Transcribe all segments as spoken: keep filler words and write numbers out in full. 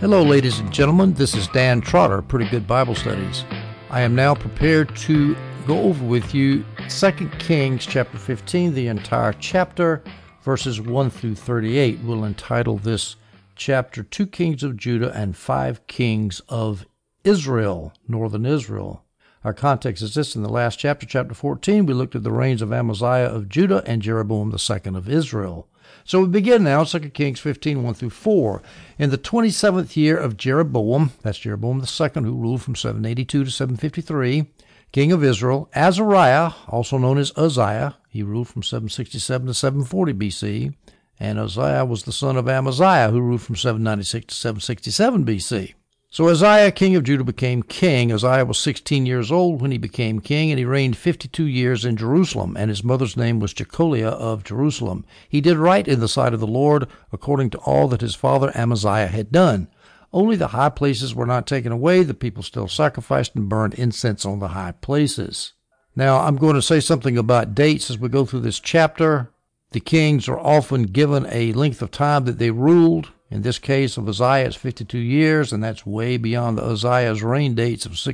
Hello, ladies and gentlemen. This is Dan Trotter, Pretty Good Bible Studies. I am now prepared to go over with you Second Kings chapter fifteen, the entire chapter, verses one through thirty-eight. We'll entitle this chapter Two Kings of Judah and Five Kings of Israel, Northern Israel. Our context is this: in the last chapter, chapter fourteen, we looked at the reigns of Amaziah of Judah and Jeroboam the second of Israel. So we begin now, Second Kings fifteen, one through four. In the twenty-seventh year of Jeroboam, that's Jeroboam the second, who ruled from seven eighty-two to seven fifty-three, king of Israel, Azariah, also known as Uzziah, he ruled from seven sixty-seven to seven forty B C, and Uzziah was the son of Amaziah, who ruled from seven ninety-six to seven sixty-seven B C. So Uzziah, king of Judah, became king. Uzziah was sixteen years old when he became king, and he reigned fifty-two years in Jerusalem, and his mother's name was Jecoliah of Jerusalem. He did right in the sight of the Lord, according to all that his father Amaziah had done. Only the high places were not taken away. The people still sacrificed and burned incense on the high places. Now, I'm going to say something about dates as we go through this chapter. The kings are often given a length of time that they ruled. In this case of Uzziah, it's fifty-two years, and that's way beyond the Uzziah's reign dates of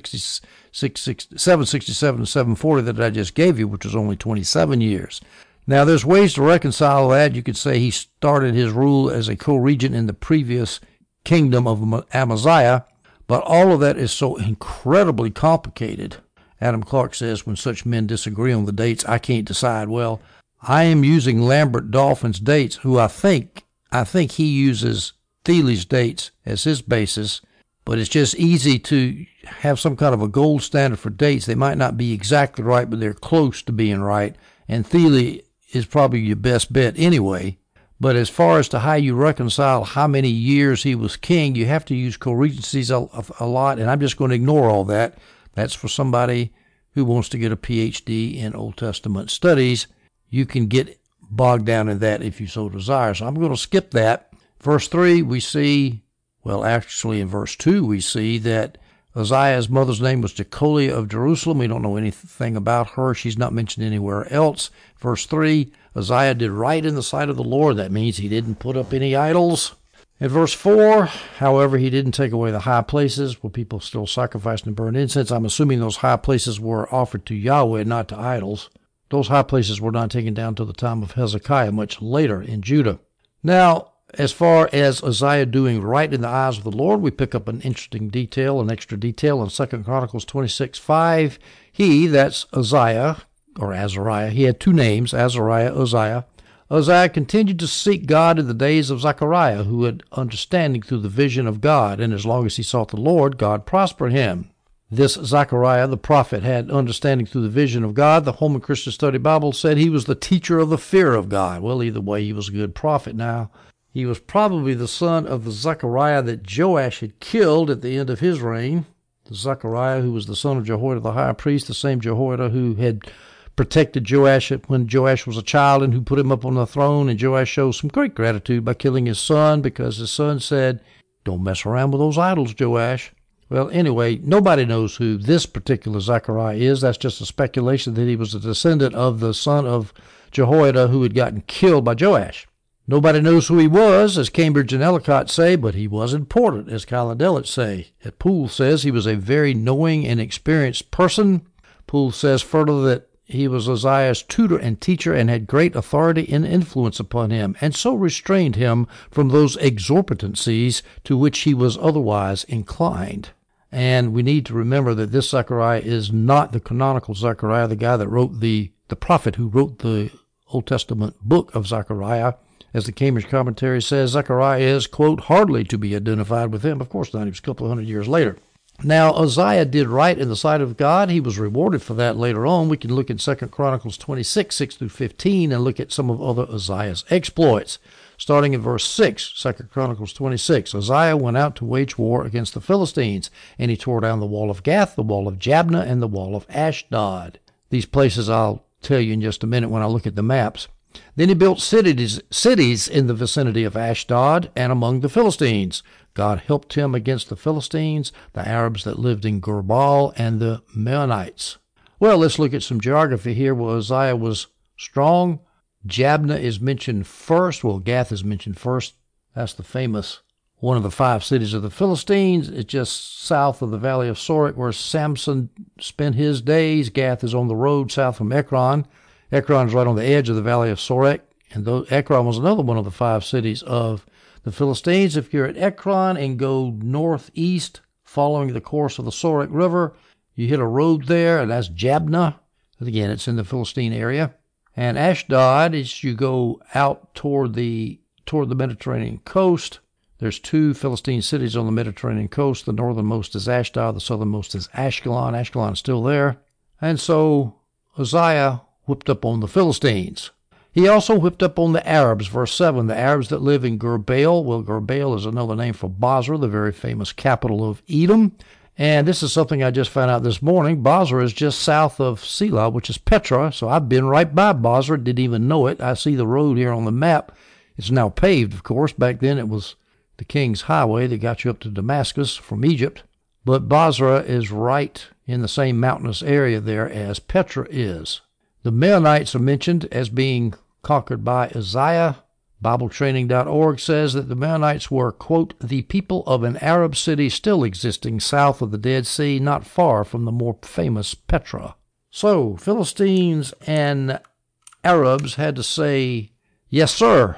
seven sixty-seven to seven forty that I just gave you, which was only twenty-seven years. Now, there's ways to reconcile that. You could say he started his rule as a co-regent in the previous kingdom of Amaziah, but all of that is so incredibly complicated. Adam Clark says, when such men disagree on the dates, I can't decide. Well, I am using Lambert Dolphin's dates, who I think I think he uses Thiele's dates as his basis, but it's just easy to have some kind of a gold standard for dates. They might not be exactly right, but they're close to being right, and Thiele is probably your best bet anyway. But as far as to how you reconcile how many years he was king, you have to use co-regencies a, a lot, and I'm just going to ignore all that. That's for somebody who wants to get a P H D in Old Testament studies. You can get bogged down in that if you so desire. So I'm going to skip that. Verse three, we see, well, actually in verse two, we see that Uzziah's mother's name was Jecoliah of Jerusalem. We don't know anything about her. She's not mentioned anywhere else. Verse three, Uzziah did right in the sight of the Lord. That means he didn't put up any idols. In verse four, however, he didn't take away the high places where people still sacrificed and burned incense. I'm assuming those high places were offered to Yahweh, not to idols. Those high places were not taken down till the time of Hezekiah, much later in Judah. Now, as far as Uzziah doing right in the eyes of the Lord, we pick up an interesting detail, an extra detail in Second Chronicles twenty-six five. He, that's Uzziah, or Azariah, he had two names, Azariah, Uzziah. Uzziah continued to seek God in the days of Zechariah, who had understanding through the vision of God, and as long as he sought the Lord, God prospered him. This Zechariah, the prophet, had understanding through the vision of God. The Holman Christian Study Bible said he was the teacher of the fear of God. Well, either way, he was a good prophet. Now, he was probably the son of the Zechariah that Joash had killed at the end of his reign. The Zechariah who was the son of Jehoiada the high priest, the same Jehoiada who had protected Joash when Joash was a child and who put him up on the throne. And Joash showed some great gratitude by killing his son because his son said, "Don't mess around with those idols, Joash." Well, anyway, nobody knows who this particular Zechariah is. That's just a speculation that he was a descendant of the son of Jehoiada who had gotten killed by Joash. Nobody knows who he was, as Cambridge and Ellicott say, but he was important, as Kyle and Delitzsch say. Poole says he was a very knowing and experienced person. Poole says further that he was Uzziah's tutor and teacher and had great authority and influence upon him, and so restrained him from those exorbitancies to which he was otherwise inclined. And we need to remember that this Zechariah is not the canonical Zechariah, the guy that wrote the, the prophet who wrote the Old Testament book of Zechariah. As the Cambridge commentary says, Zechariah is, quote, hardly to be identified with him. Of course not, he was a couple of hundred years later. Now, Uzziah did right in the sight of God. He was rewarded for that later on. We can look at Second Chronicles twenty-six, six through fifteen, and look at some of other Uzziah's exploits. Starting in verse six, Second Chronicles twenty-six, Uzziah went out to wage war against the Philistines, and he tore down the wall of Gath, the wall of Jabneh, and the wall of Ashdod. These places I'll tell you in just a minute when I look at the maps. Then he built cities, cities in the vicinity of Ashdod and among the Philistines. God helped him against the Philistines, the Arabs that lived in Gerbal, and the Meunites. Well, let's look at some geography here where Uzziah was strong. Jabneh is mentioned first. Well, Gath is mentioned first. That's the famous one of the five cities of the Philistines. It's just south of the valley of Sorek, where Samson spent his days. Gath is on the road south from Ekron. Ekron is right on the edge of the valley of Sorek, and though Ekron was another one of the five cities of the Philistines. If you're at Ekron and go northeast, following the course of the Sorek River, you hit a road there, and that's Jabneh. Again, it's in the Philistine area. And Ashdod, as you go out toward the toward the Mediterranean coast, there's two Philistine cities on the Mediterranean coast. The northernmost is Ashdod, the southernmost is Ashkelon. Ashkelon is still there. And so Uzziah whipped up on the Philistines. He also whipped up on the Arabs, verse seven, the Arabs that live in Gurbaal. Well, Gurbaal is another name for Basra, the very famous capital of Edom. And this is something I just found out this morning. Basra is just south of Selah, which is Petra. So I've been right by Basra, didn't even know it. I see the road here on the map. It's now paved, of course. Back then it was the King's Highway that got you up to Damascus from Egypt. But Basra is right in the same mountainous area there as Petra is. The Meunites are mentioned as being conquered by Uzziah. Bible Training dot org says that the Meunites were, quote, the people of an Arab city still existing south of the Dead Sea, not far from the more famous Petra. So, Philistines and Arabs had to say, yes, sir,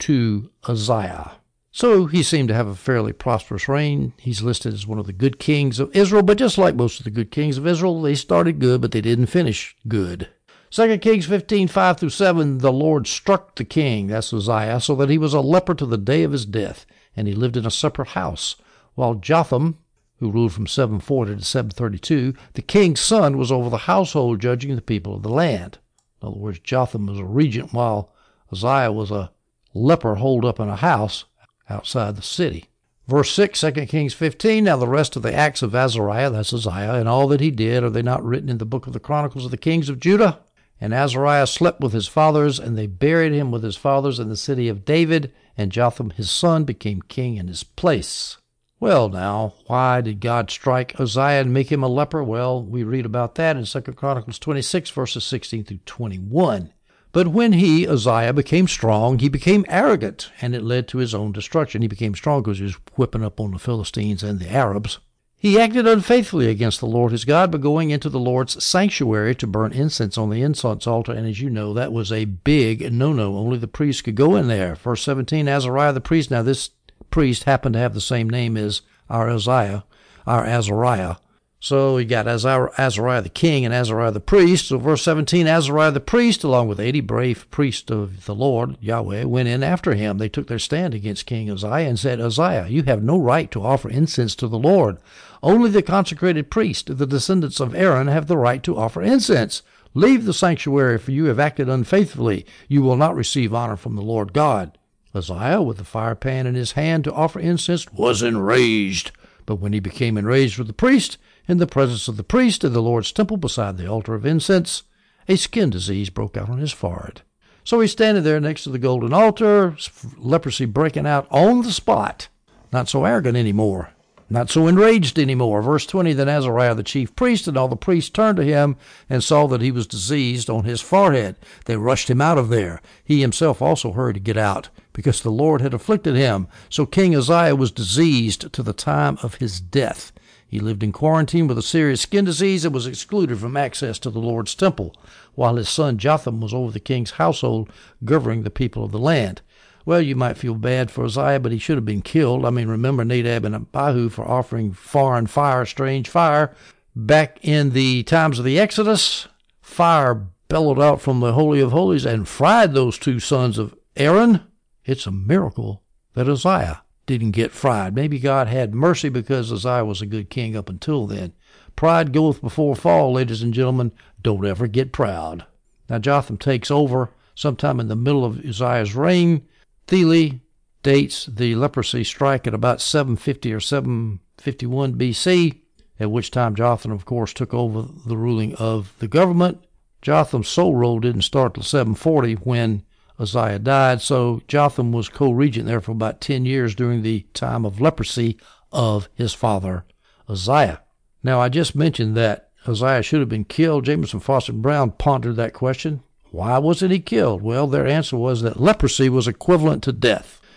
to Uzziah. So, he seemed to have a fairly prosperous reign. He's listed as one of the good kings of Israel, but just like most of the good kings of Israel, they started good, but they didn't finish good. Second Kings fifteen, five through seven, the Lord struck the king, that's Uzziah, so that he was a leper to the day of his death, and he lived in a separate house, while Jotham, who ruled from seven forty to seven thirty-two, the king's son, was over the household, judging the people of the land. In other words, Jotham was a regent, while Uzziah was a leper holed up in a house outside the city. Verse six, Second Kings fifteen, now the rest of the acts of Azariah, that's Uzziah, and all that he did, are they not written in the book of the Chronicles of the Kings of Judah? And Azariah slept with his fathers, and they buried him with his fathers in the city of David, and Jotham his son became king in his place. Well now, why did God strike Uzziah and make him a leper? Well, we read about that in Second Chronicles twenty-six, verses sixteen through twenty-one. But when he, Uzziah, became strong, he became arrogant, and it led to his own destruction. He became strong because he was whipping up on the Philistines and the Arabs. He acted unfaithfully against the Lord his God by going into the Lord's sanctuary to burn incense on the incense altar, and as you know, that was a big no-no. Only the priest could go in there. Verse seventeen, Azariah the priest. Now this priest happened to have the same name as our Uzziah, our Azariah. So you got Azariah the king and Azariah the priest. So verse seventeen, Azariah the priest, along with eighty brave priests of the Lord, Yahweh, went in after him. They took their stand against King Uzziah and said, Uzziah, you have no right to offer incense to the Lord. Only the consecrated priest, the descendants of Aaron, have the right to offer incense. Leave the sanctuary, for you have acted unfaithfully. You will not receive honor from the Lord God. Uzziah, with the fire pan in his hand to offer incense, was enraged. But when he became enraged with the priest, in the presence of the priest in the Lord's temple beside the altar of incense, a skin disease broke out on his forehead. So he's standing there next to the golden altar, leprosy breaking out on the spot. Not so arrogant anymore, not so enraged anymore. Verse twenty, then Azariah the chief priest and all the priests turned to him and saw that he was diseased on his forehead. They rushed him out of there. He himself also hurried to get out, because the Lord had afflicted him. So King Uzziah was diseased to the time of his death. He lived in quarantine with a serious skin disease and was excluded from access to the Lord's temple, while his son Jotham was over the king's household, governing the people of the land. Well, you might feel bad for Uzziah, but he should have been killed. I mean, remember Nadab and Abihu for offering foreign fire, strange fire. Back in the times of the Exodus, fire bellowed out from the Holy of Holies and fried those two sons of Aaron. It's a miracle that Uzziah didn't get fried. Maybe God had mercy because Uzziah was a good king up until then. Pride goeth before fall, ladies and gentlemen. Don't ever get proud. Now Jotham takes over sometime in the middle of Uzziah's reign. Thele dates the leprosy strike at about seven fifty or seven fifty-one B C, at which time Jotham, of course, took over the ruling of the government. Jotham's sole role didn't start till seven forty when Uzziah died, so Jotham was co-regent there for about ten years during the time of leprosy of his father Uzziah. Now, I just mentioned that Uzziah should have been killed. Jameson, Fausset, and Brown pondered that question. Why wasn't he killed? Well, their answer was that leprosy was equivalent to death.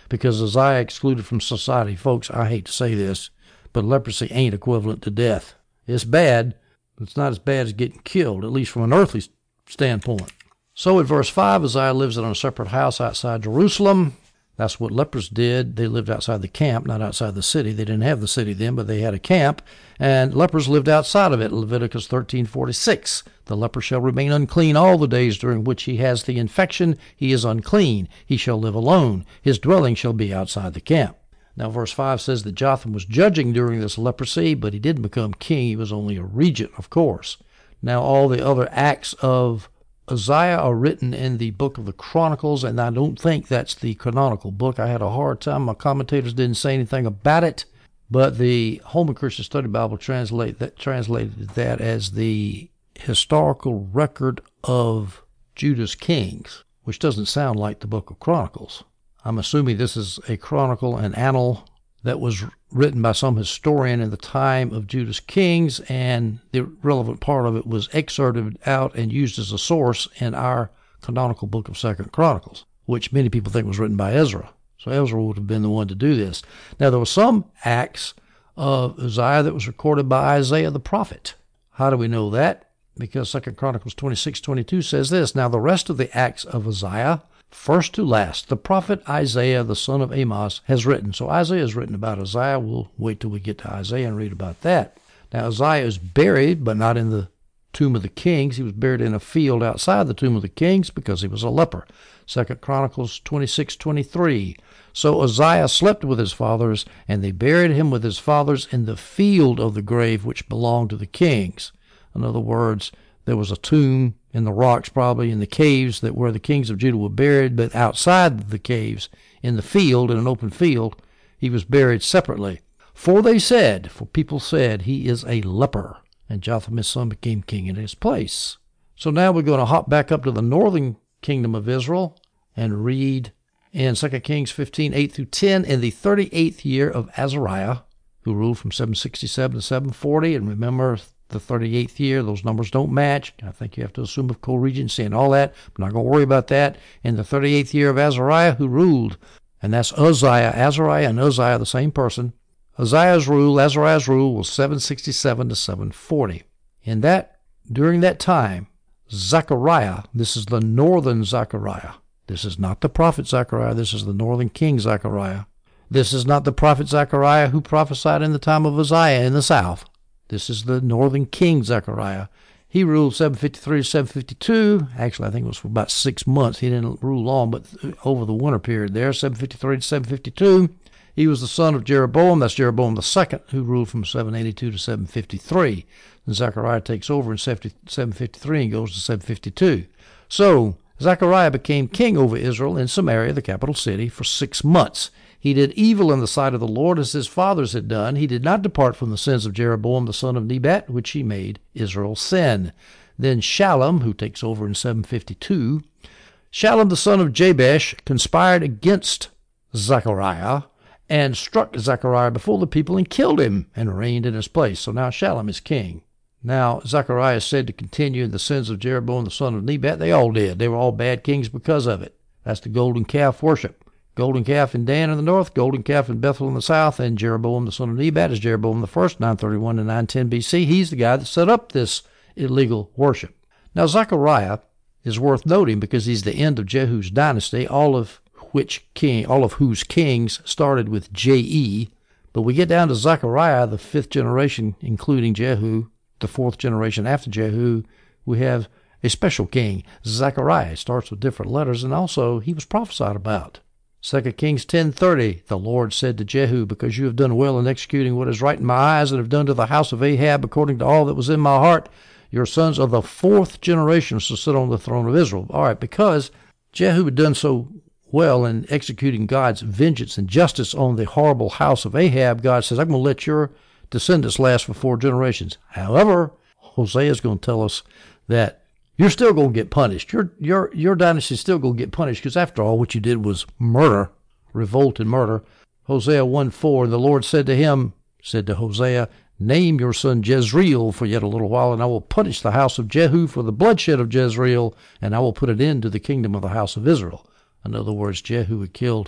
because Uzziah excluded from society. Folks, I hate to say this, but leprosy ain't equivalent to death. It's bad, but it's not as bad as getting killed, at least from an earthly standpoint. So in verse five, Uzziah lives in a separate house outside Jerusalem. That's what lepers did. They lived outside the camp, not outside the city. They didn't have the city then, but they had a camp, and lepers lived outside of it. Leviticus thirteen forty-six. The leper shall remain unclean all the days during which he has the infection. He is unclean. He shall live alone. His dwelling shall be outside the camp. Now, verse five says that Jotham was judging during this leprosy, but he didn't become king. He was only a regent, of course. Now, all the other acts of Uzziah are written in the book of the Chronicles, and I don't think that's the canonical book. I had a hard time. My commentators didn't say anything about it, but the Holman Christian Study Bible translate that, translated that as the historical record of Judah's kings, which doesn't sound like the book of Chronicles. I'm assuming this is a chronicle, an annal, that was written by some historian in the time of Judah's kings, and the relevant part of it was excerpted out and used as a source in our canonical book of Second Chronicles, which many people think was written by Ezra. So Ezra would have been the one to do this. Now, there were some acts of Uzziah that was recorded by Isaiah the prophet. How do we know that? Because Second Chronicles twenty-six twenty-two says this, "Now the rest of the acts of Uzziah, first to last, the prophet Isaiah, the son of Amos, has written." So Isaiah has written about Uzziah. We'll wait till we get to Isaiah and read about that. Now Uzziah is buried, but not in the tomb of the kings. He was buried in a field outside the tomb of the kings because he was a leper. Second Chronicles twenty-six twenty-three. "So Uzziah slept with his fathers, and they buried him with his fathers in the field of the grave which belonged to the kings." In other words, there was a tomb in the rocks, probably in the caves, that where the kings of Judah were buried, but outside the caves, in the field, in an open field, he was buried separately. "For they said," for people said, "he is a leper." And Jotham his son became king in his place. So now we're going to hop back up to the northern kingdom of Israel and read in Second Kings fifteen, eight through ten, "In the thirty-eighth year of Azariah," who ruled from seven sixty-seven to seven forty, and remember, the thirty-eighth year, those numbers don't match. I think you have to assume of co-regency and all that. I'm not going to worry about that. "In the thirty-eighth year of Azariah, who ruled," and that's Uzziah. Azariah and Uzziah, the same person. Uzziah's rule, Azariah's rule, was seven sixty-seven to seven forty. In that, during that time, Zechariah, this is the northern Zechariah. This is not the prophet Zechariah. This is the northern king Zechariah. This is not the prophet Zechariah who prophesied in the time of Uzziah in the south. This is the northern king Zechariah. He ruled seven fifty-three to seven fifty-two. Actually, I think it was for about six months. He didn't rule long, but over the winter period there, seven fifty-three to seven fifty-two. He was the son of Jeroboam. That's Jeroboam the second, who ruled from seven eighty-two to seven fifty-three. And Zechariah takes over in seven fifty-three and goes to seven fifty-two. So Zechariah became king over Israel in Samaria, the capital city, for six months. He did evil in the sight of the Lord as his fathers had done. He did not depart from the sins of Jeroboam the son of Nebat, which he made Israel sin. Then Shallum, who takes over in seven fifty-two, Shallum the son of Jabesh conspired against Zechariah and struck Zechariah before the people and killed him and reigned in his place. So now Shallum is king. Now Zechariah is said to continue in the sins of Jeroboam the son of Nebat. They all did. They were all bad kings because of it. That's the golden calf worship. Golden calf in Dan in the north, golden calf in Bethel in the south, and Jeroboam the son of Nebat is Jeroboam the first, nine thirty-one to nine ten B C. He's the guy that set up this illegal worship. Now Zechariah is worth noting because he's the end of Jehu's dynasty, all of which king, all of whose kings started with J E. But we get down to Zechariah, the fifth generation, including Jehu, the fourth generation after Jehu. We have a special king, Zechariah. Starts with different letters, and also he was prophesied about. Second Kings ten thirty, "The Lord said to Jehu, because you have done well in executing what is right in my eyes, and have done to the house of Ahab according to all that was in my heart, your sons of the fourth generation shall sit on the throne of Israel." All right, because Jehu had done so well in executing God's vengeance and justice on the horrible house of Ahab, God says, "I'm going to let your descendants last for four generations." However, Hosea is going to tell us that you're still going to get punished. Your your your dynasty is still going to get punished because, after all, what you did was murder, revolt and murder. Hosea one four, "And the Lord said to him," said to Hosea, "Name your son Jezreel for yet a little while, and I will punish the house of Jehu for the bloodshed of Jezreel, and I will put an end to the kingdom of the house of Israel." In other words, Jehu had killed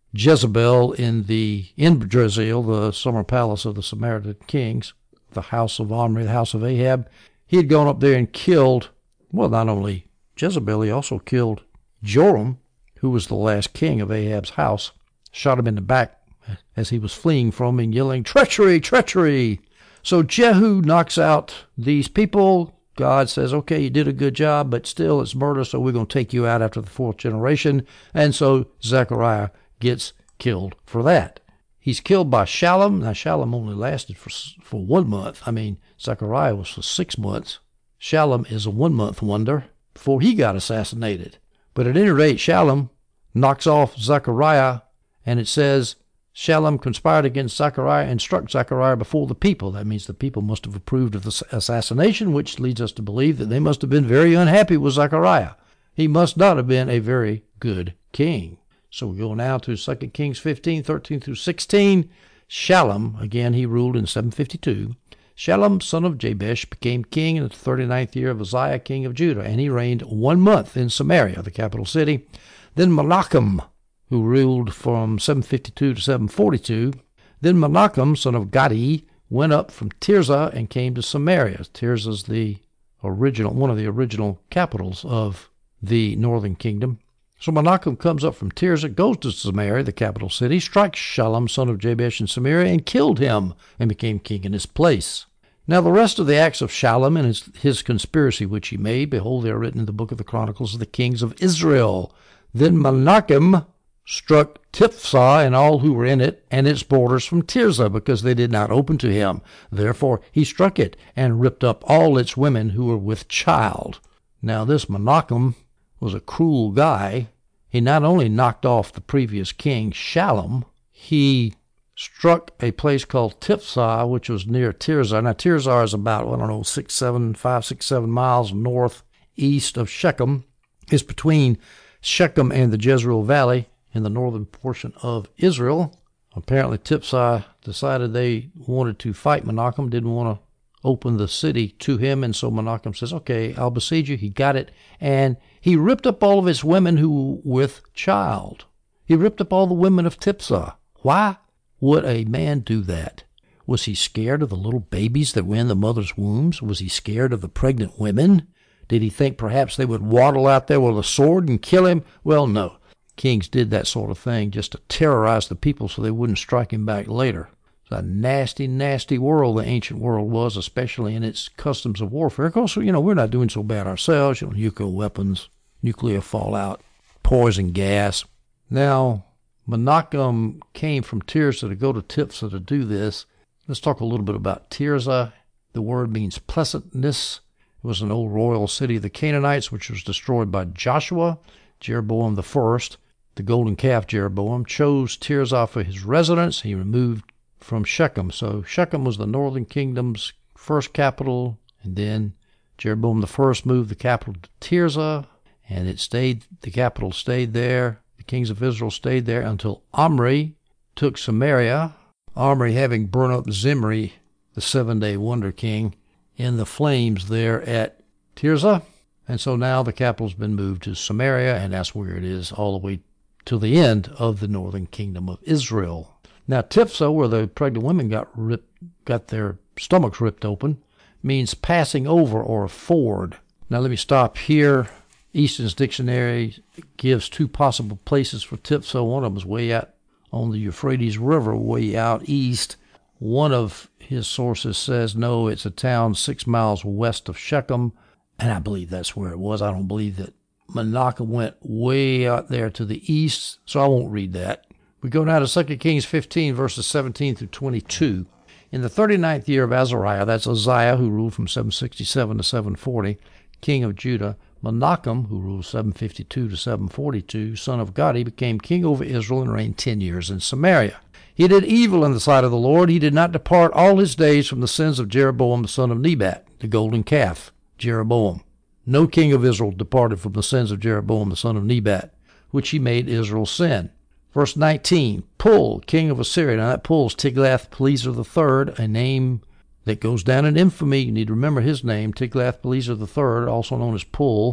Jezebel in the in Jezreel, the summer palace of the Samaritan kings, the house of Omri, the house of Ahab. He had gone up there and killed, well, not only Jezebel, he also killed Joram, who was the last king of Ahab's house, shot him in the back as he was fleeing from him, yelling, "Treachery, treachery!" So Jehu knocks out these people. God says, okay, you did a good job, but still it's murder, so we're going to take you out after the fourth generation. And so Zechariah gets killed for that. He's killed by Shallum. Now, Shallum only lasted for for one month. I mean, Zechariah was for six months. Shallum is a one-month wonder before he got assassinated. But at any rate, Shallum knocks off Zechariah, and it says, Shallum conspired against Zechariah and struck Zechariah before the people. That means the people must have approved of the assassination, which leads us to believe that they must have been very unhappy with Zechariah. He must not have been a very good king. So we go now to Second Kings fifteen, thirteen through sixteen. Shallum, again, he ruled in seven fifty-two. Shallum, son of Jabesh, became king in the thirty-ninth year of Uzziah, king of Judah, and he reigned one month in Samaria, the capital city. Then Menachem, who ruled from seven fifty-two to seven forty-two. Then Menachem, son of Gadi, went up from Tirzah and came to Samaria. Tirzah is the original, one of the original capitals of the northern kingdom. So Menachem comes up from Tirzah, goes to Samaria, the capital city, strikes Shallum, son of Jabesh in Samaria, and killed him, and became king in his place. Now the rest of the acts of Shallum and his, his conspiracy which he made, behold, they are written in the book of the Chronicles of the Kings of Israel. Then Menachem struck Tiphsah and all who were in it, and its borders from Tirzah, because they did not open to him. Therefore he struck it, and ripped up all its women who were with child. Now this Menachem was a cruel guy. He not only knocked off the previous king, Shallum, he struck a place called Tiphsah, which was near Tirzah. Now Tirzah is about, I don't know, six, seven, five, six, seven miles northeast of Shechem. It's between Shechem and the Jezreel Valley in the northern portion of Israel. Apparently Tiphsah decided they wanted to fight Menachem, didn't want to open the city to him, and so Menachem says, okay, I'll besiege you. He got it, and he ripped up all of his women who were with child. He ripped up all the women of Tiphsah. Why would a man do that? Was he scared of the little babies that were in the mother's wombs? Was he scared of the pregnant women? Did he think perhaps they would waddle out there with a sword and kill him? Well, no. Kings did that sort of thing just to terrorize the people so they wouldn't strike him back later. It's a nasty, nasty world the ancient world was, especially in its customs of warfare. Of course, you know, we're not doing so bad ourselves. You know, nuclear weapons, nuclear fallout, poison gas. Now, Menachem came from Tirzah to go to Tiphsah to do this. Let's talk a little bit about Tirzah. The word means pleasantness. It was an old royal city of the Canaanites, which was destroyed by Joshua. Jeroboam the First, the golden calf Jeroboam, chose Tirzah for his residence. He removed from Shechem. So Shechem was the northern kingdom's first capital, and then Jeroboam the First moved the capital to Tirzah, and it stayed. The capital stayed there. The kings of Israel stayed there until Omri took Samaria. Omri having burned up Zimri, the seven-day wonder king, in the flames there at Tirzah, and so now the capital's been moved to Samaria, and that's where it is all the way to the end of the northern kingdom of Israel. Now, Tiphsah, where the pregnant women got ripped, got their stomachs ripped open, means passing over or a ford. Now, let me stop here. Easton's Dictionary gives two possible places for Tiphsah. One of them is way out on the Euphrates River, way out east. One of his sources says, no, it's a town six miles west of Shechem, and I believe that's where it was. I don't believe that Menachem went way out there to the east, so I won't read that. We go now to Second Kings fifteen, verses seventeen through twenty-two. In the thirty-ninth year of Azariah, that's Uzziah, who ruled from seven sixty-seven to seven forty, king of Judah, Menachem, who ruled seven fifty-two to seven forty-two, son of Gadi, became king over Israel and reigned ten years in Samaria. He did evil in the sight of the Lord. He did not depart all his days from the sins of Jeroboam the son of Nebat, the golden calf, Jeroboam. No king of Israel departed from the sins of Jeroboam the son of Nebat, which he made Israel sin. Verse nineteen, Pul, king of Assyria. Now that Pul is Tiglath-Pileser the third, a name that goes down in infamy. You need to remember his name, Tiglath-Pileser the third, also known as Pul,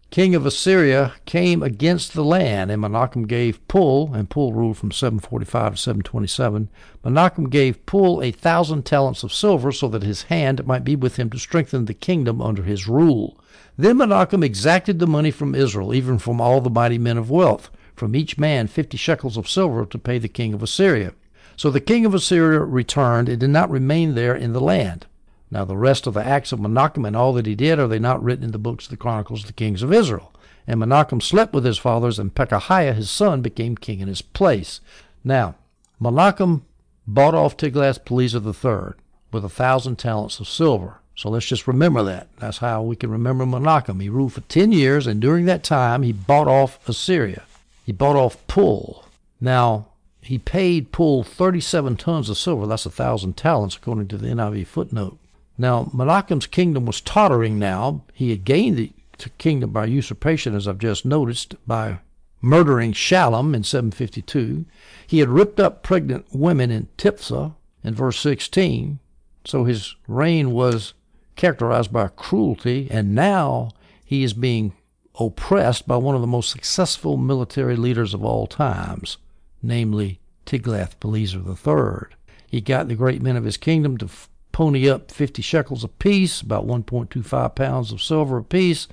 king of Assyria, came against the land, and Menachem gave Pul, and Pul ruled from seven forty-five to seven twenty-seven. Menachem gave Pul a thousand talents of silver, so that his hand might be with him to strengthen the kingdom under his rule. Then Menachem exacted the money from Israel, even from all the mighty men of wealth, from each man fifty shekels of silver, to pay the king of Assyria. So the king of Assyria returned and did not remain there in the land. Now the rest of the acts of Menachem and all that he did, are they not written in the books of the Chronicles of the kings of Israel? And Menachem slept with his fathers, and Pekahiah his son became king in his place. Now Menachem bought off Tiglath-Pileser the third with a thousand talents of silver. So let's just remember that. That's how we can remember Menachem. He ruled for ten years, and during that time he bought off Assyria. He bought off Pul. Now he paid Pul thirty-seven tons of silver. That's a thousand talents, according to the N I V footnote. Now, Menachem's kingdom was tottering now. He had gained the kingdom by usurpation, as I've just noticed, by murdering Shallum in seven fifty-two. He had ripped up pregnant women in Tiphsah in verse sixteen. So his reign was characterized by cruelty, and now he is being oppressed by one of the most successful military leaders of all times, namely Tiglath-Pileser the third. He got the great men of his kingdom to pony up fifty shekels apiece, about one point two five pounds of silver apiece,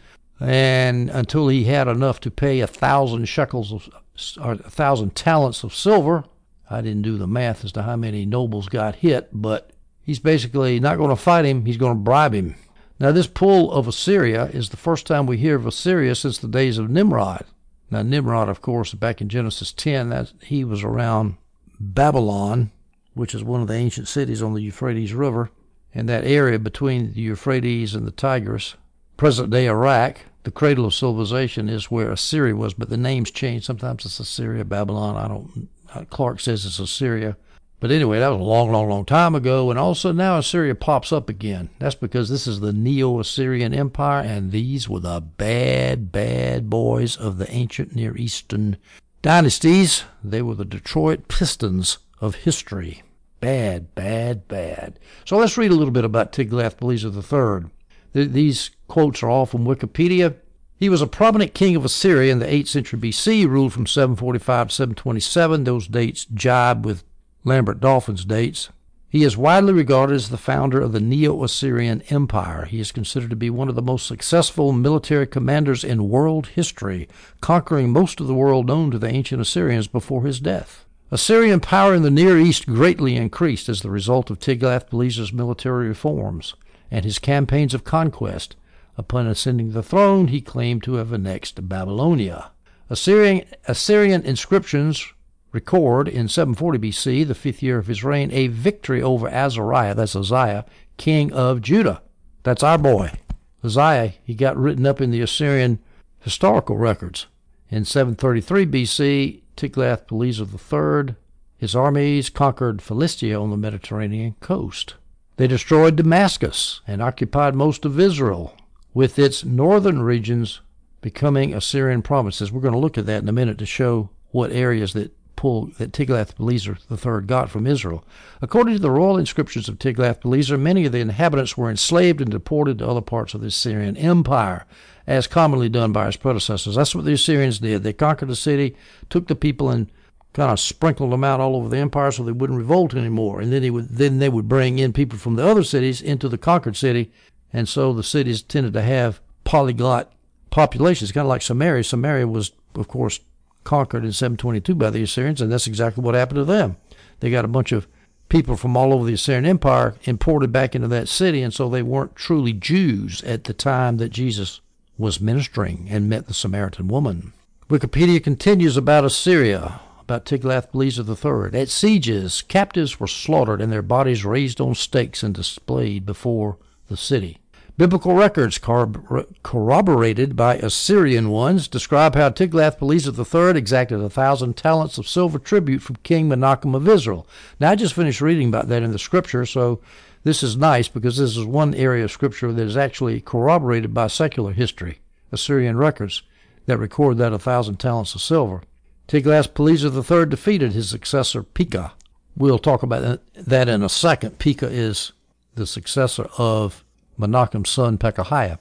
and until he had enough to pay a thousand shekels of, or a thousand talents of silver. I didn't do the math as to how many nobles got hit, but he's basically not going to fight him. He's going to bribe him. Now, this Pul of Assyria is the first time we hear of Assyria since the days of Nimrod. Now, Nimrod, of course, back in Genesis ten, that he was around Babylon, which is one of the ancient cities on the Euphrates River, and that area between the Euphrates and the Tigris, present-day Iraq. The cradle of civilization is where Assyria was, but the names change. Sometimes it's Assyria, Babylon. I don't. Clark says it's Assyria. But anyway, that was a long, long, long time ago, and also now Assyria pops up again. That's because this is the Neo-Assyrian Empire, and these were the bad, bad boys of the ancient Near Eastern dynasties. They were the Detroit Pistons of history. Bad, bad, bad. So let's read a little bit about Tiglath-Pileser the third. Th- these quotes are all from Wikipedia. He was a prominent king of Assyria in the eighth century B C. He ruled from seven forty-five to seven twenty-seven. Those dates jibe with Lambert Dolphin's dates. He is widely regarded as the founder of the Neo-Assyrian Empire. He is considered to be one of the most successful military commanders in world history, conquering most of the world known to the ancient Assyrians before his death. Assyrian power in the Near East greatly increased as the result of Tiglath-Pileser's military reforms and his campaigns of conquest. Upon ascending the throne, he claimed to have annexed Babylonia. Assyrian, Assyrian inscriptions record in seven forty B C, the fifth year of his reign, a victory over Azariah, that's Uzziah, king of Judah. That's our boy. Uzziah, he got written up in the Assyrian historical records. In seven thirty-three B C, Tiglath-Pileser the third, his armies conquered Philistia on the Mediterranean coast. They destroyed Damascus and occupied most of Israel, with its northern regions becoming Assyrian provinces. We're going to look at that in a minute to show what areas that Pul, that Tiglath-Pileser the third got from Israel. According to the royal inscriptions of Tiglath-Pileser, many of the inhabitants were enslaved and deported to other parts of the Assyrian Empire, as commonly done by his predecessors. That's what the Assyrians did. They conquered the city, took the people, and kind of sprinkled them out all over the empire so they wouldn't revolt anymore. And then they would then they would bring in people from the other cities into the conquered city, and so the cities tended to have polyglot populations, kind of like Samaria. Samaria was, of course, conquered in seven twenty-two by the Assyrians, and that's exactly what happened to them. They got a bunch of people from all over the Assyrian Empire imported back into that city, and so they weren't truly Jews at the time that Jesus was ministering and met the Samaritan woman. Wikipedia continues about Assyria, about Tiglath-Pileser the third. At sieges, captives were slaughtered and their bodies raised on stakes and displayed before the city. Biblical records, corrobor- corroborated by Assyrian ones, describe how Tiglath-Pileser the third exacted a thousand talents of silver tribute from King Menachem of Israel. Now, I just finished reading about that in the scripture, so this is nice because this is one area of scripture that is actually corroborated by secular history, Assyrian records, that record that a thousand talents of silver. Tiglath-Pileser the third defeated his successor Pekah. We'll talk about that in a second. Pekah is the successor of Menachem's son Pekahiah.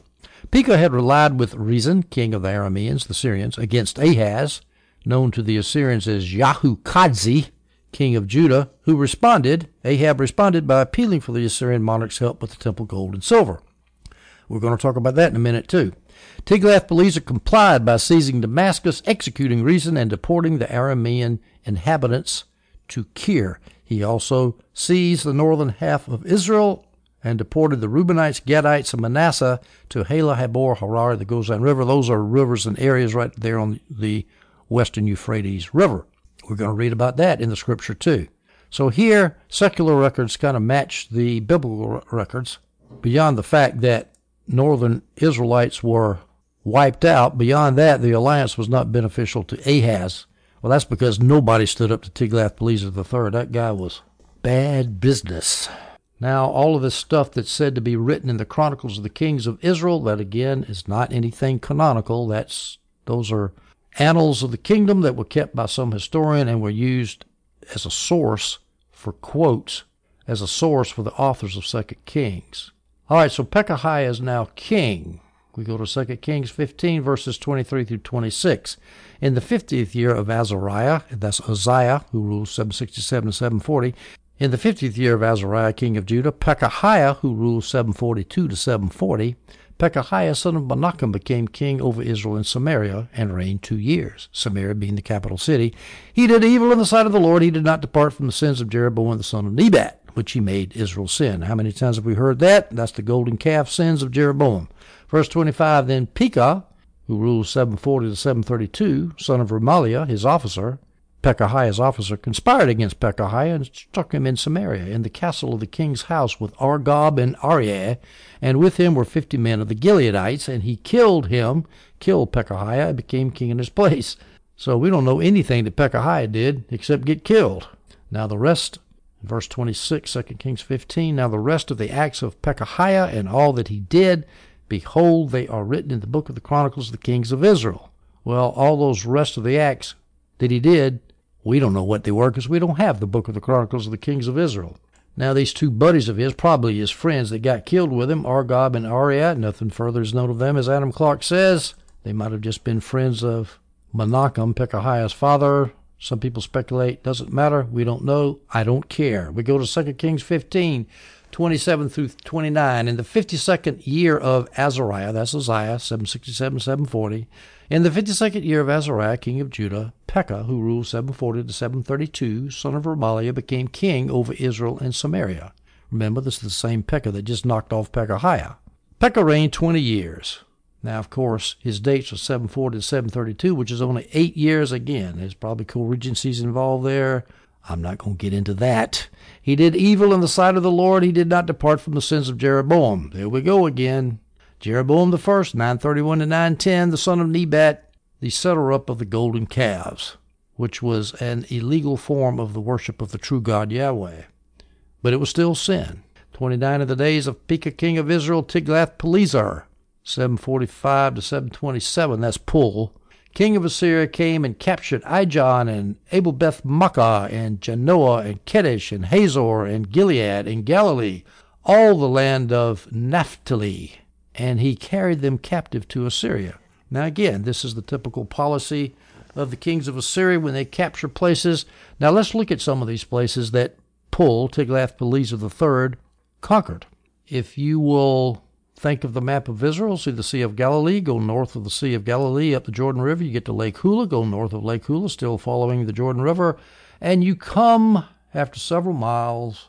Pekah had relied with Rezin, king of the Arameans, the Syrians, against Ahaz, known to the Assyrians as Yahu-Kadzi, king of Judah, who responded, Ahab responded by appealing for the Assyrian monarch's help with the temple gold and silver. We're going to talk about that in a minute, too. Tiglath-Pileser complied by seizing Damascus, executing Rezin, and deporting the Aramean inhabitants to Kir. He also seized the northern half of Israel and deported the Reubenites, Gadites, and Manasseh to Halah, Habor, Harar, the Gozan River. Those are rivers and areas right there on the western Euphrates River. We're going to read about that in the scripture, too. So here, secular records kind of match the biblical records. Beyond the fact that northern Israelites were wiped out, beyond that, the alliance was not beneficial to Ahaz. Well, that's because nobody stood up to Tiglath-Pileser the third. That guy was bad business. Now, all of this stuff that's said to be written in the Chronicles of the Kings of Israel, that again is not anything canonical. That's those are annals of the kingdom that were kept by some historian and were used as a source for quotes, as a source for the authors of Second Kings. All right, so Pekahiah is now king. We go to Second Kings fifteen, verses twenty-three through twenty-six. In the fiftieth year of Azariah, that's Uzziah, who ruled seven sixty-seven to seven forty, in the fiftieth year of Azariah, king of Judah, Pekahiah, who ruled seven forty-two to seven forty, Pekahiah, son of Menachem, became king over Israel and Samaria, and reigned two years, Samaria being the capital city. He did evil in the sight of the Lord. He did not depart from the sins of Jeroboam the son of Nebat, which he made Israel sin. How many times have we heard that? That's the golden calf sins of Jeroboam. Verse twenty-five, then Pekah, who ruled seven forty to seven thirty-two, son of Remaliah, his officer, Pekahiah's officer, conspired against Pekahiah and struck him in Samaria, in the castle of the king's house, with Argob and Arieh, and with him were fifty men of the Gileadites, and he killed him, killed Pekahiah, and became king in his place. So we don't know anything that Pekahiah did except get killed. Now the rest, verse twenty-six, Second Kings fifteen, now the rest of the acts of Pekahiah and all that he did, behold, they are written in the book of the Chronicles of the Kings of Israel. Well, all those rest of the acts that he did, we don't know what they were because we don't have the book of the Chronicles of the Kings of Israel. Now, these two buddies of his, probably his friends that got killed with him, Argob and Arieh, nothing further is known of them, as Adam Clark says. They might have just been friends of Menachem, Pekahiah's father. Some people speculate. Doesn't matter. We don't know. I don't care. We go to Second Kings fifteen, twenty-seven through twenty-nine. In the fifty-second year of Azariah, that's Uzziah, seven sixty-seven to seven forty. In the fifty-second year of Azariah, king of Judah, Pekah, who ruled seven forty to seven thirty-two, son of Remaliah, became king over Israel and Samaria. Remember, this is the same Pekah that just knocked off Pekahiah. Pekah reigned twenty years. Now, of course, his dates are seven forty to seven thirty-two, which is only eight years again. There's probably co-regencies involved there. I'm not going to get into that. He did evil in the sight of the Lord. He did not depart from the sins of Jeroboam. There we go again. Jeroboam the first, nine thirty-one to nine ten, the son of Nebat, the setter-up of the golden calves, which was an illegal form of the worship of the true God Yahweh. But it was still sin. twenty-nine of the days of Pekah, king of Israel, Tiglath-Pileser, seven forty-five to seven twenty-seven, that's Pul, king of Assyria, came and captured Ijon and Abel-Beth-Maachah and Janoah and Kedesh and Hazor and Gilead and Galilee, all the land of Naphtali, and he carried them captive to Assyria. Now again, this is the typical policy of the kings of Assyria when they capture places. Now let's look at some of these places that Pul, Tiglath-Pileser the third, conquered. If you will think of the map of Israel, see the Sea of Galilee, go north of the Sea of Galilee up the Jordan River, you get to Lake Hula, go north of Lake Hula, still following the Jordan River, and you come, after several miles,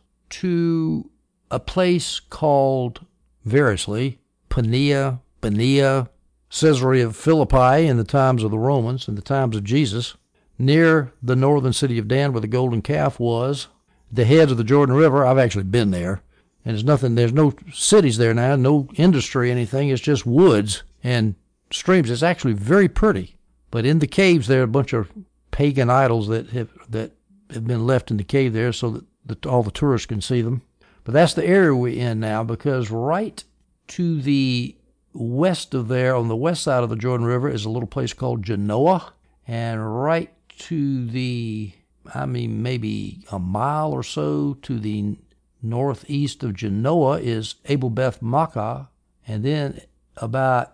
to a place called, variously, Pania, Benia, Caesarea of Philippi in the times of the Romans, in the times of Jesus, near the northern city of Dan where the golden calf was, the heads of the Jordan River. I've actually been there. And there's nothing, there's no cities there now, no industry, anything. It's just woods and streams. It's actually very pretty. But in the caves, there are a bunch of pagan idols that have that have been left in the cave there so that, that all the tourists can see them. But that's the area we're in now, because right to the west of there, on the west side of the Jordan River, is a little place called Janoah. And right to the, I mean, maybe a mile or so to the northeast of Janoah is Abel-Beth-Maachah, and then about,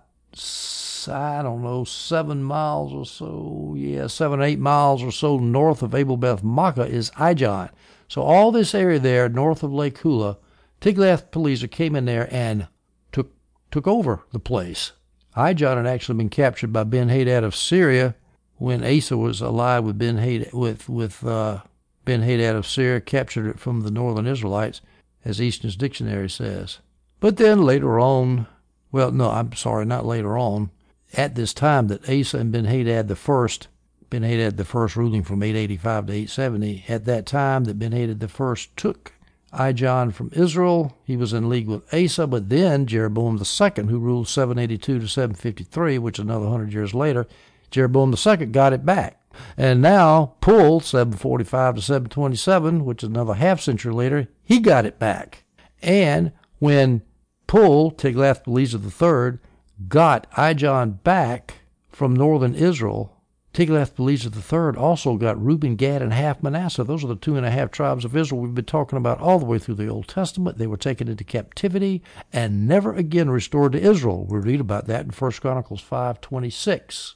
I don't know, seven miles or so, yeah, seven, eight miles or so north of Abel Beth Maachah is Ijon. So all this area there north of Lake Hula, Tiglath-Pileser came in there and took took over the place. Ijon had actually been captured by Ben-Hadad of Syria when Asa was allied with Ben-Hadad, with, with uh, Ben-Hadad of Syria, captured it from the northern Israelites, as Easton's dictionary says. But then later on, well, no, I'm sorry, not later on, at this time that Asa and Ben-Hadad the first, Ben-Hadad the first ruling from eight eighty-five to eight seventy, at that time that Ben-Hadad the first took Ijon from Israel, he was in league with Asa, but then Jeroboam the second, who ruled seven eighty-two to seven fifty-three, which is another hundred years later, Jeroboam the second got it back. And now Pul, seven forty-five to seven twenty-seven, which is another half century later, he got it back. And when Pul, Tiglath-Pileser the third, got Ijon back from northern Israel, Tiglath-Pileser the third also got Reuben, Gad, and half Manasseh. Those are the two and a half tribes of Israel we've been talking about all the way through the Old Testament. They were taken into captivity and never again restored to Israel. We read about that in First Chronicles five twenty-six.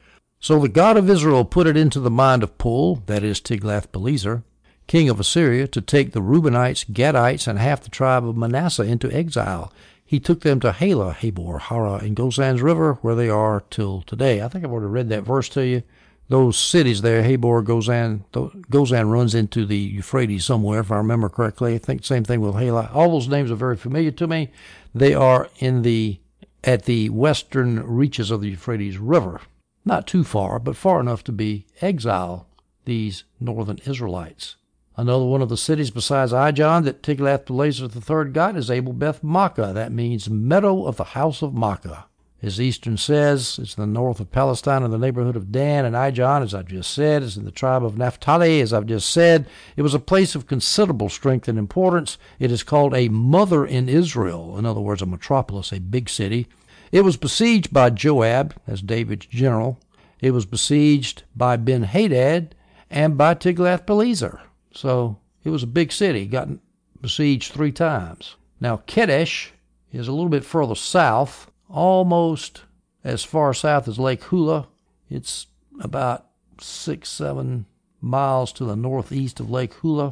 So the God of Israel put it into the mind of Pul, that is Tiglath-Pileser, king of Assyria, to take the Reubenites, Gadites, and half the tribe of Manasseh into exile. He took them to Halah, Habor, Hara, and Gozan's river, where they are till today. I think I've already read that verse to you. Those cities there, Habor, Gozan, Gozan runs into the Euphrates somewhere, if I remember correctly. I think the same thing with Halah. All those names are very familiar to me. They are in the at the western reaches of the Euphrates River. Not too far, but far enough to be exile, these northern Israelites. Another one of the cities besides Ijon that Tiglath-Pileser the third got is Abel Beth Maachah. That means meadow of the house of Maachah. As Eastern says, it's in the north of Palestine in the neighborhood of Dan, and Ijon, as I've just said, is in the tribe of Naphtali, as I've just said. It was a place of considerable strength and importance. It is called a mother in Israel, in other words, a metropolis, a big city. It was besieged by Joab, as David's general. It was besieged by Ben-Hadad and by Tiglath-Pileser. So it was a big city, got besieged three times. Now Kedesh is a little bit further south, almost as far south as Lake Hula. It's about six, seven miles to the northeast of Lake Hula.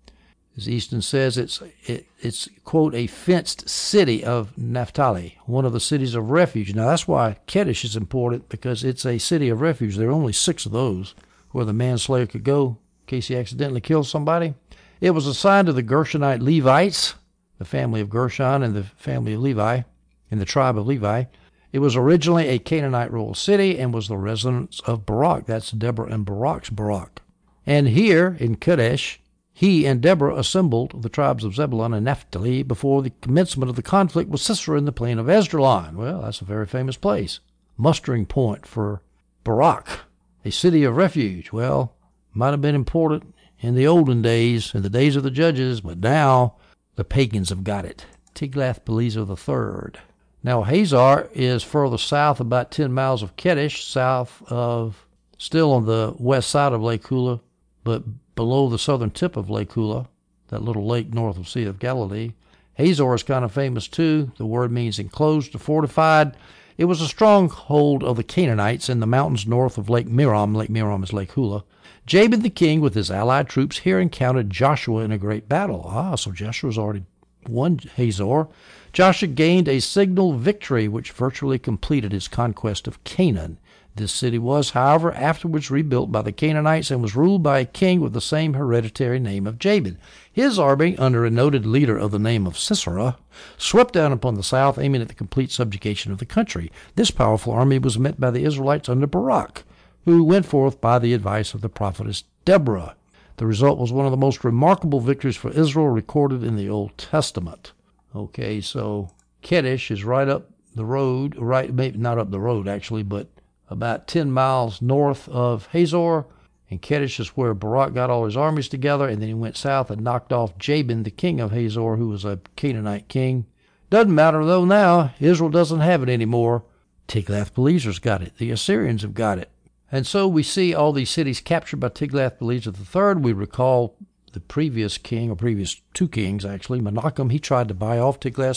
As Easton says, it's, it, it's, quote, a fenced city of Naphtali, one of the cities of refuge. Now that's why Kedesh is important, because it's a city of refuge. There are only six of those where the manslayer could go in case he accidentally kills somebody. It was assigned to the Gershonite Levites, the family of Gershon and the family of Levi, and the tribe of Levi. It was originally a Canaanite royal city and was the residence of Barak. That's Deborah and Barak's Barak. And here in Kadesh, he and Deborah assembled the tribes of Zebulun and Naphtali before the commencement of the conflict with Sisera in the plain of Esdraelon. Well, that's a very famous place. Mustering point for Barak, a city of refuge. Well, might have been important in the olden days, in the days of the judges, but now the pagans have got it. Tiglath-Pileser the third. Now Hazor is further south, about ten miles of Kedesh, south of, still on the west side of Lake Hula, but below the southern tip of Lake Hula, that little lake north of Sea of Galilee. Hazor is kind of famous too. The word means enclosed or fortified. It was a stronghold of the Canaanites in the mountains north of Lake Merom. Lake Merom is Lake Hula. Jabin the king with his allied troops here encountered Joshua in a great battle. Ah, so Joshua's already won Hazor. Joshua gained a signal victory which virtually completed his conquest of Canaan. This city was, however, afterwards rebuilt by the Canaanites and was ruled by a king with the same hereditary name of Jabin. His army, under a noted leader of the name of Sisera, swept down upon the south, aiming at the complete subjugation of the country. This powerful army was met by the Israelites under Barak, who went forth by the advice of the prophetess Deborah. The result was one of the most remarkable victories for Israel recorded in the Old Testament. Okay, so Kedesh is right up the road, right, maybe not up the road actually, but about ten miles north of Hazor, and Kedesh is where Barak got all his armies together, and then he went south and knocked off Jabin, the king of Hazor, who was a Canaanite king. Doesn't matter, though, now. Israel doesn't have it anymore. Tiglath-Pileser's got it. The Assyrians have got it. And so we see all these cities captured by Tiglath-Pileser the third. We recall the previous king, or previous two kings, actually, Menachem. He tried to buy off Tiglath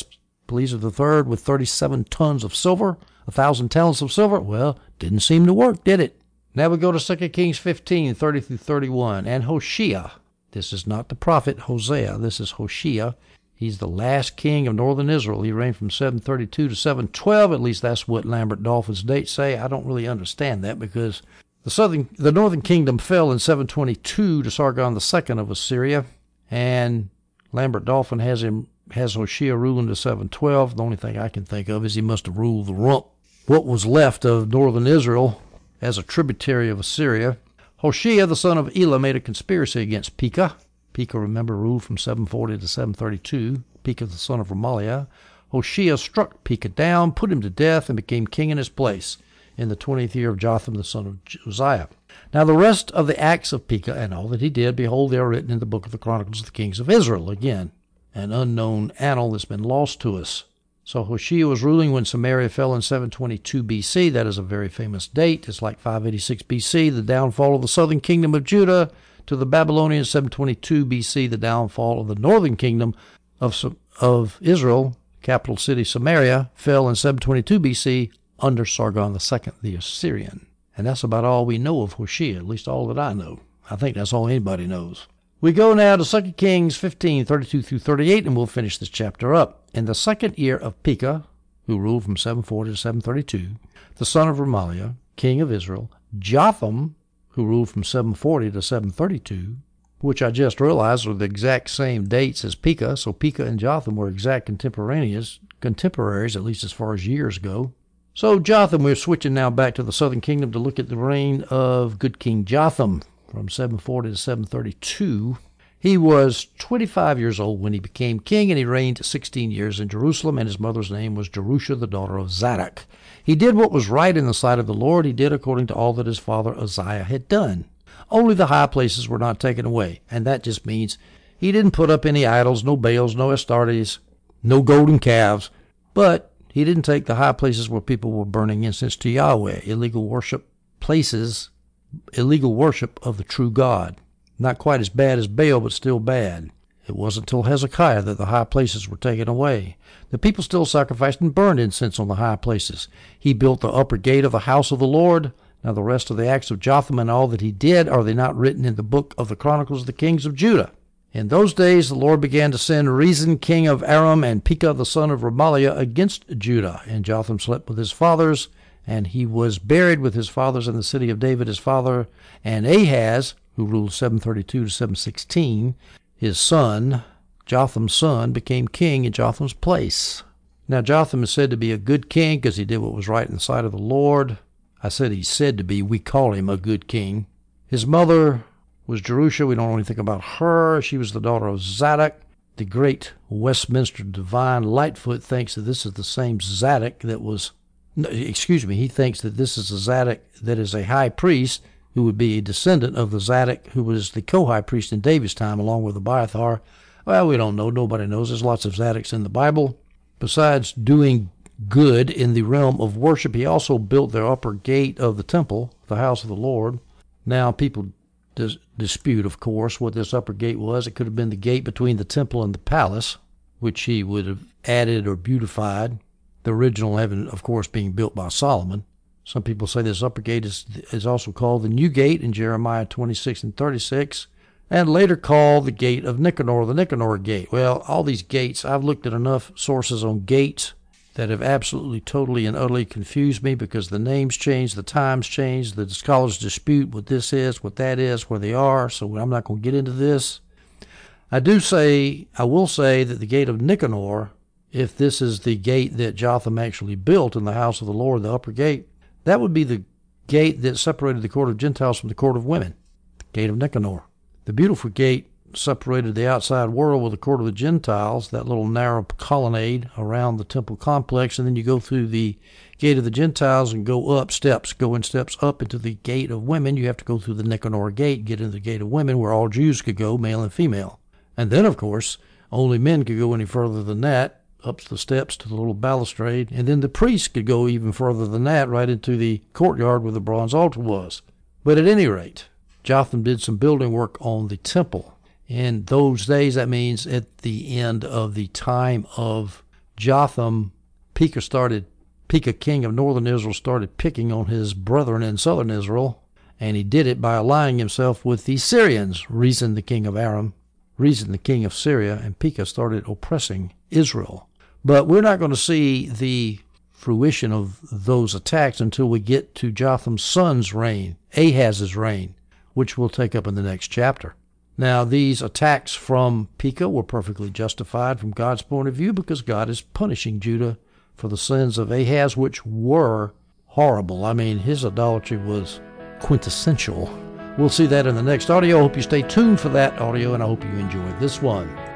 Pelezer the third with thirty-seven tons of silver, a thousand talents of silver. Well, didn't seem to work, did it? Now we go to Second Kings fifteen, thirty through thirty-one. And Hoshea, this is not the prophet Hosea, this is Hoshea. He's the last king of northern Israel. He reigned from seven thirty-two to seven twelve. At least that's what Lambert Dolphin's dates say. I don't really understand that because the southern, the northern kingdom fell in seven twenty-two to Sargon the second of Assyria. And Lambert Dolphin has him has Hoshea ruling to seven twelve. The only thing I can think of is he must have ruled the rump, what was left of northern Israel, as a tributary of Assyria. Hoshea, the son of Elah, made a conspiracy against Pekah. Pekah, remember, ruled from seven forty to seven thirty-two. Pekah, the son of Remaliah. Hoshea struck Pekah down, put him to death, and became king in his place in the twentieth year of Jotham, the son of Josiah. Now the rest of the acts of Pekah and all that he did, behold, they are written in the book of the Chronicles of the Kings of Israel. Again, an unknown annal that's been lost to us. So Hoshea was ruling when Samaria fell in seven twenty-two B C. That is a very famous date. It's like five eighty-six B C, the downfall of the southern kingdom of Judah to the Babylonians. Seven twenty-two B C, the downfall of the northern kingdom of, of Israel, capital city Samaria, fell in seven twenty-two B C under Sargon the second, the Assyrian. And that's about all we know of Hoshea, at least all that I know. I think that's all anybody knows. We go now to Second Kings fifteen, thirty-two through thirty-eight, and we'll finish this chapter up. In the second year of Pekah, who ruled from seven forty to seven thirty-two, the son of Remaliah, king of Israel, Jotham, who ruled from seven forty to seven thirty-two, which I just realized are the exact same dates as Pekah, so Pekah and Jotham were exact contemporaneous, contemporaries, at least as far as years go. So Jotham, we're switching now back to the southern kingdom to look at the reign of good King Jotham from seven forty to seven thirty-two. He was twenty-five years old when he became king, and he reigned sixteen years in Jerusalem, and his mother's name was Jerusha, the daughter of Zadok. He did what was right in the sight of the Lord. He did according to all that his father Uzziah had done. Only the high places were not taken away, and that just means he didn't put up any idols, no Baals, no Astartes, no golden calves, but he didn't take the high places where people were burning incense to Yahweh, illegal worship places, illegal worship of the true God. Not quite as bad as Baal, but still bad. It wasn't until Hezekiah that the high places were taken away. The people still sacrificed and burned incense on the high places. He built the upper gate of the house of the Lord. Now the rest of the acts of Jotham and all that he did, are they not written in the book of the Chronicles of the Kings of Judah? In those days the Lord began to send Rezin king of Aram and Pekah the son of Remaliah against Judah. And Jotham slept with his fathers, and he was buried with his fathers in the city of David his father. And Ahaz, who ruled seven thirty-two to seven sixteen, his son, Jotham's son, became king in Jotham's place. Now Jotham is said to be a good king because he did what was right in the sight of the Lord. I said he's said to be. We call him a good king. His mother was Jerusha. We don't know anything about her. She was the daughter of Zadok. The great Westminster divine Lightfoot thinks that this is the same Zadok that was, no, excuse me, he thinks that this is a Zadok that is a high priest who would be a descendant of the Zadok who was the co-high priest in David's time along with Abiathar. Well, we don't know. Nobody knows. There's lots of Zadoks in the Bible. Besides doing good in the realm of worship, he also built the upper gate of the temple, the house of the Lord. Now, people dis- dispute, of course, what this upper gate was. It could have been the gate between the temple and the palace, which he would have added or beautified. The original having, of course, being built by Solomon. Some people say this upper gate is, is also called the New Gate in Jeremiah twenty-six and thirty-six, and later called the Gate of Nicanor, the Nicanor Gate. Well, all these gates, I've looked at enough sources on gates that have absolutely, totally, and utterly confused me because the names change, the times change, the scholars dispute what this is, what that is, where they are, so I'm not going to get into this. I do say, I will say that the Gate of Nicanor, if this is the gate that Jotham actually built in the house of the Lord, the upper gate, that would be the gate that separated the court of Gentiles from the court of women, the Gate of Nicanor. The beautiful gate separated the outside world with the court of the Gentiles, that little narrow colonnade around the temple complex, and then you go through the Gate of the Gentiles and go up steps, go in steps up into the Gate of Women. You have to go through the Nicanor Gate, get into the Gate of Women, where all Jews could go, male and female. And then, of course, only men could go any further than that, up the steps to the little balustrade, and then the priests could go even further than that, right into the courtyard where the bronze altar was. But at any rate, Jotham did some building work on the temple. In those days, that means at the end of the time of Jotham, Pekah started, Pekah, king of northern Israel, started picking on his brethren in southern Israel, and he did it by allying himself with the Syrians. Rezin, the king of Aram, Rezin, the king of Syria, and Pekah started oppressing Israel. But we're not going to see the fruition of those attacks until we get to Jotham's son's reign, Ahaz's reign, which we'll take up in the next chapter. Now, these attacks from Pekah were perfectly justified from God's point of view because God is punishing Judah for the sins of Ahaz, which were horrible. I mean, his idolatry was quintessential. We'll see that in the next audio. I hope you stay tuned for that audio, and I hope you enjoyed this one.